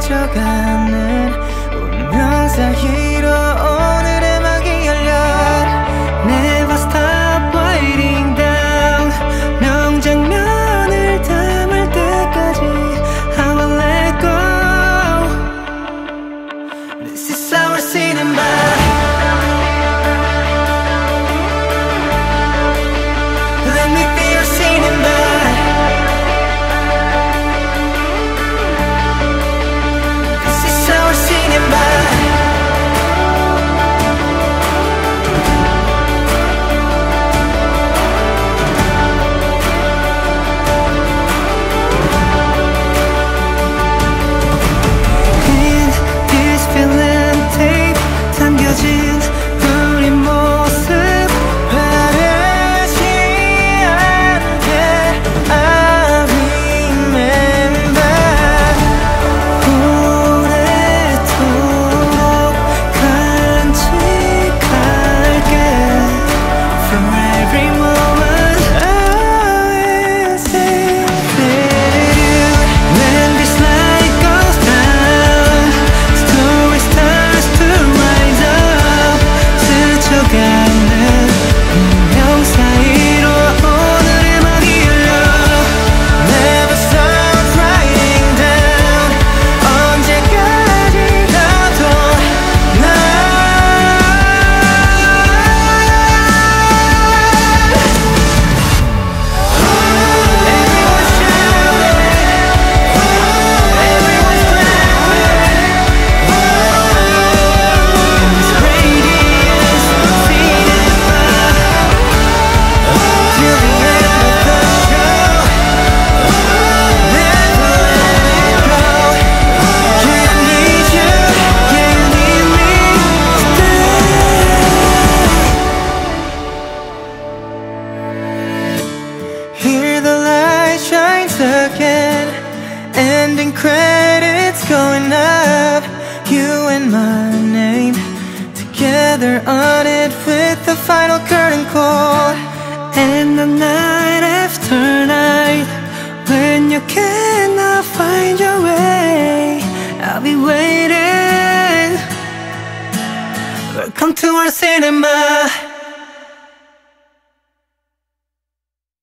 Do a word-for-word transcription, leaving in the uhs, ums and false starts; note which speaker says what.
Speaker 1: 스쳐가는 운명 사이로 오늘의 막이 열려 Never stop waiting down 명장면을 담을 때까지 I will let go This is our cinema again ending credits going up you and my name together on it with the final curtain call and the night after night when you cannot find your way I'll be waiting Welcome to our cinema